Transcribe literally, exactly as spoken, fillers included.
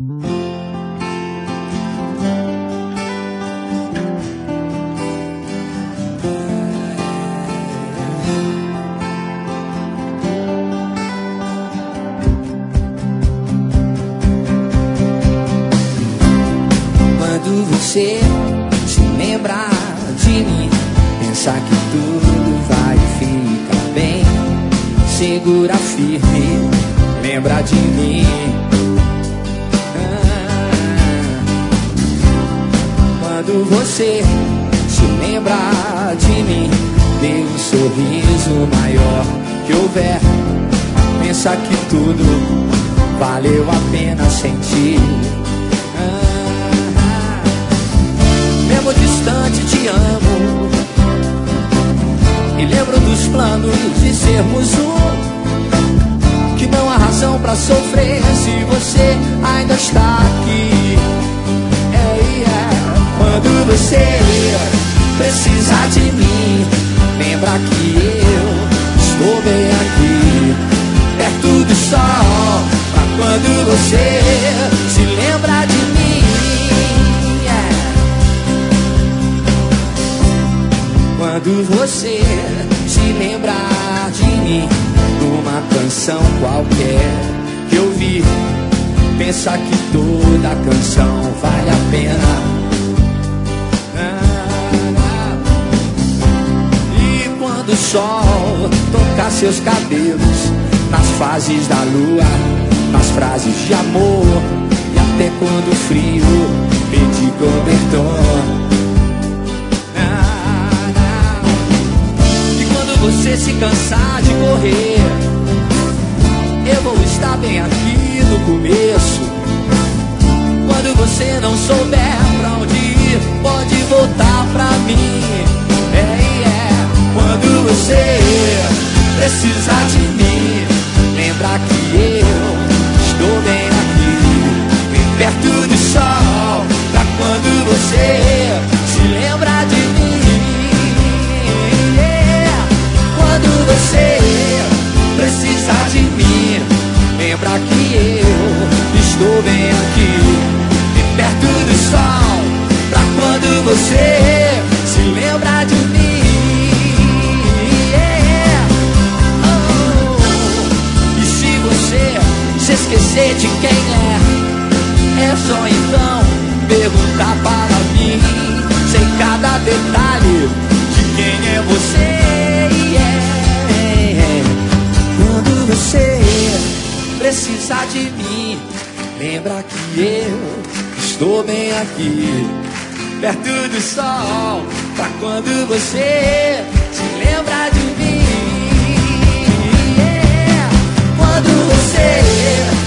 Quando você se lembrar de mim, pensar que tudo vai ficar bem, segura firme, lembra de mim. Ah, quando você se lembrar de mim, dê um sorriso maior que houver, pensa que tudo valeu a pena sentir. Mesmo distante te amo, e lembro dos planos de sermos um, que não há razão pra sofrer se você ainda está aqui. É, é. Quando você precisar de mim, lembra que eu estou bem aqui, perto do sol, pra quando você se lembra de mim. Quando você se lembrar de mim, numa canção qualquer que eu vi, pensa que toda a canção vale a pena. E quando o sol tocar seus cabelos, nas fases da lua, nas frases de amor, e até quando o frio pedir cobertor. Você se cansar de correr, eu vou estar bem aqui no começo. Quando você não souber pra onde ir, pode voltar pra mim. É, é. Quando você precisar de mim, lembra que eu estou bem aqui, bem perto do sol, pra quando você se lembrar de mim. Quando você precisar de mim, lembra que eu estou bem aqui, bem perto do sol, pra quando você se lembrar de mim. Yeah. Oh. E se você se esquecer de quem é, é só então perguntar para mim. Sei cada detalhe de quem é você. Quando você precisar de mim, lembra que eu estou bem aqui, perto do sol, pra quando você se lembra de mim. Yeah. Quando você